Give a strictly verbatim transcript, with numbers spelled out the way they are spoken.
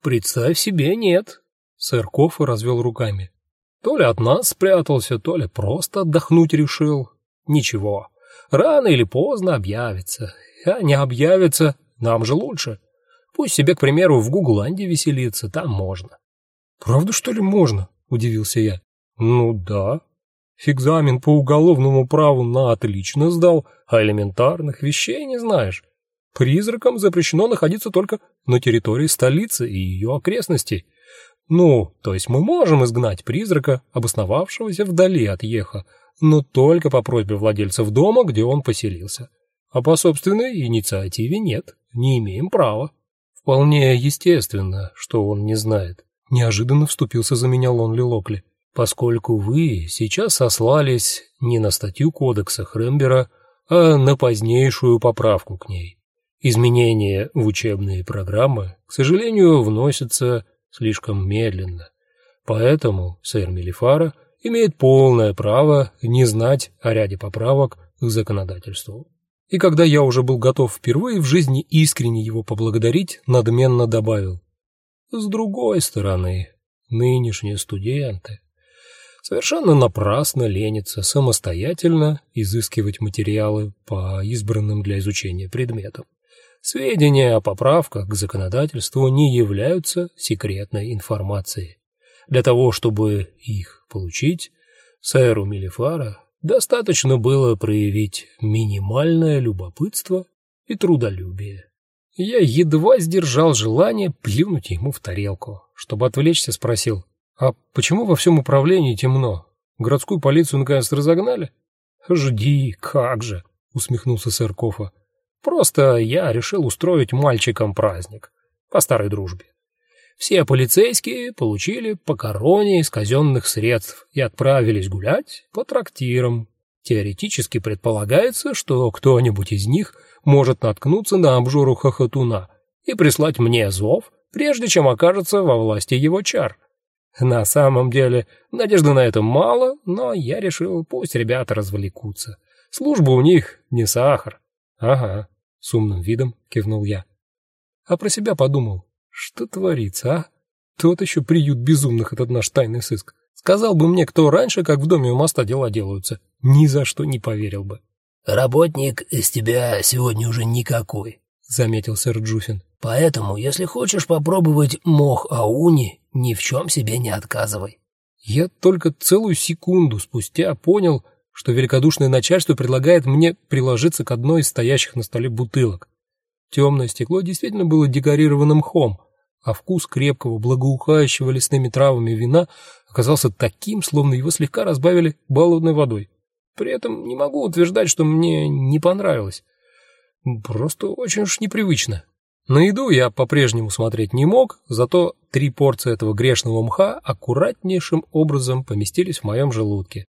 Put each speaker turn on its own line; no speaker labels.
Представь себе, нет. Сэр Коффа развел руками. То ли от нас спрятался, то ли просто отдохнуть решил. Ничего, рано или поздно объявится. А не объявится, нам же лучше. Пусть себе, к примеру, в Гугланде веселится, там можно. Правда, что ли, можно? Удивился я. Ну да. Экзамен по уголовному праву на отлично сдал, а элементарных вещей не знаешь. Призракам запрещено находиться только на территории столицы и ее окрестностей. Ну, то есть мы можем изгнать призрака, обосновавшегося вдали от Еха, но только по просьбе владельцев дома, где он поселился. А по собственной инициативе нет, не имеем права. Вполне естественно, что он не знает. Неожиданно вступился за меня Лонли Локли, поскольку вы сейчас сослались не на статью кодекса Хрембера, а на позднейшую поправку к ней. Изменения в учебные программы, к сожалению, вносятся слишком медленно. Поэтому сэр Мелифара имеет полное право не знать о ряде поправок к законодательству. И когда я уже был готов впервые в жизни искренне его поблагодарить, надменно добавил: с другой стороны, нынешние студенты совершенно напрасно ленятся самостоятельно изыскивать материалы по избранным для изучения предметам. Сведения о поправках к законодательству не являются секретной информацией. Для того, чтобы их получить, сэру Мелифара достаточно было проявить минимальное любопытство и трудолюбие. Я едва сдержал желание плюнуть ему в тарелку, чтобы отвлечься, спросил: «А почему во всем управлении темно? Городскую полицию наконец разогнали?» «Жди, как же», — усмехнулся сэр Коффа. «Просто я решил устроить мальчикам праздник, по старой дружбе. Все полицейские получили по короне из казенных средств и отправились гулять по трактирам. Теоретически предполагается, что кто-нибудь из них может наткнуться на обжору хохотуна и прислать мне зов, прежде чем окажется во власти его чар. На самом деле, надежды на это мало, но я решил, пусть ребята развлекутся. Служба у них не сахар». «Ага», — с умным видом кивнул я. А про себя подумал: что творится, а? Тот еще приют безумных этот наш тайный сыск. Сказал бы мне кто раньше, как в доме у моста дела делаются, ни за что не поверил бы.
«Работник из тебя сегодня уже никакой», — заметил сэр Джуфин. «Поэтому, если хочешь попробовать мох ауни, ни в чем себе не отказывай».
Я только целую секунду спустя понял, что великодушное начальство предлагает мне приложиться к одной из стоящих на столе бутылок. Темное стекло действительно было декорированным мхом, а вкус крепкого, благоухающего лесными травами вина оказался таким, словно его слегка разбавили баллонной водой. При этом не могу утверждать, что мне не понравилось. Просто очень уж непривычно. На еду я по-прежнему смотреть не мог, зато три порции этого грешного мха аккуратнейшим образом поместились в моем желудке.